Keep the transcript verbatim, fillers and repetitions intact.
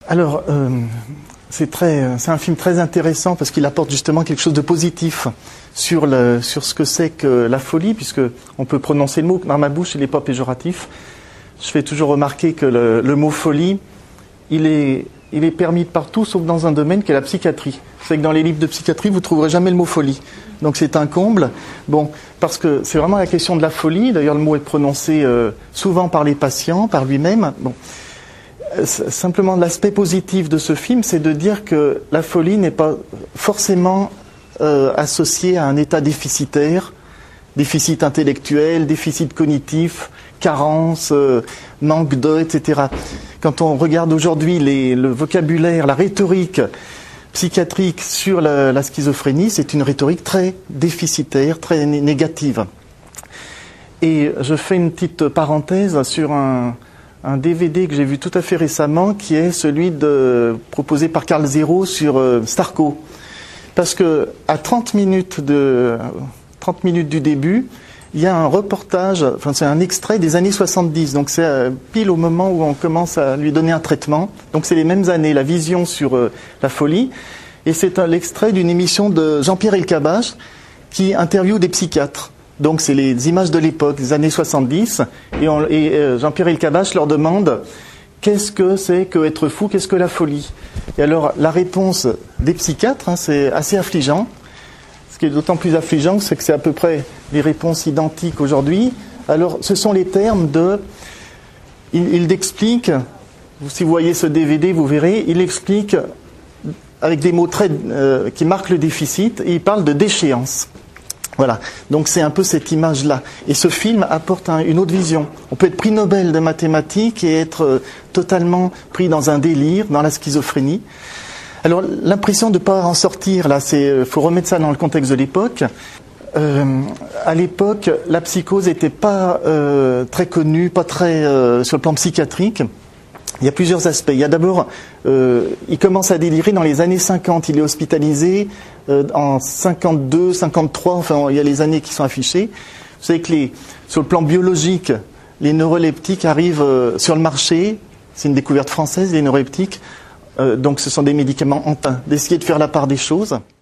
Alors, euh, c'est très, c'est un film très intéressant parce qu'il apporte justement quelque chose de positif sur, le, sur ce que c'est que la folie, puisque on peut prononcer le mot, dans ma bouche il n'est pas péjoratif. Je fais toujours remarquer que le, le mot folie, il est, il est permis de partout, sauf dans un domaine qui est la psychiatrie. C'est que dans les livres de psychiatrie, vous ne trouverez jamais le mot folie. Donc c'est un comble. Bon, parce que c'est vraiment la question de la folie. D'ailleurs, le mot est prononcé euh, souvent par les patients, par lui-même. Bon. Simplement, l'aspect positif de ce film, c'est de dire que la folie n'est pas forcément euh, associée à un état déficitaire, déficit intellectuel, déficit cognitif, carence, euh, manque de, et cetera. Quand on regarde aujourd'hui les, le vocabulaire, la rhétorique psychiatrique sur la, la schizophrénie, c'est une rhétorique très déficitaire, très né- négative. Et je fais une petite parenthèse sur un... un D V D que j'ai vu tout à fait récemment, qui est celui de, proposé par Carl Zero sur euh, Starco. Parce que à trente minutes, de, trente minutes du début, il y a un reportage, enfin c'est un extrait des années soixante-dix, donc c'est euh, pile au moment où on commence à lui donner un traitement. Donc c'est les mêmes années, la vision sur euh, la folie. Et c'est un, l'extrait d'une émission de Jean-Pierre Elkabbach qui interviewe des psychiatres. Donc c'est les images de l'époque, des années soixante-dix, et, on, et euh, Jean-Pierre Elkabbach leur demande qu'est-ce que c'est que être fou, qu'est-ce que la folie. Et alors la réponse des psychiatres, hein, c'est assez affligeant. Ce qui est d'autant plus affligeant, c'est que c'est à peu près les réponses identiques aujourd'hui. Alors ce sont les termes de... Il, il explique, si vous voyez ce D V D, vous verrez, il explique avec des mots très, euh, qui marquent le déficit, et il parle de déchéance. Voilà, donc c'est un peu cette image-là. Et ce film apporte un, une autre vision. On peut être prix Nobel de mathématiques et être euh, totalement pris dans un délire, dans la schizophrénie. Alors l'impression de ne pas en sortir, là, c'est, euh, faut remettre ça dans le contexte de l'époque. Euh, à l'époque, la psychose n'était pas euh, très connue, pas très euh, sur le plan psychiatrique. Il y a plusieurs aspects. Il y a d'abord, euh, il commence à délirer dans les années cinquante. Il est hospitalisé euh, en cinquante-deux, cinquante-trois. Enfin, il y a les années qui sont affichées. Vous savez que les, sur le plan biologique, les neuroleptiques arrivent euh, sur le marché. C'est une découverte française, les neuroleptiques. Euh, donc, ce sont des médicaments en train d'essayer de faire la part des choses.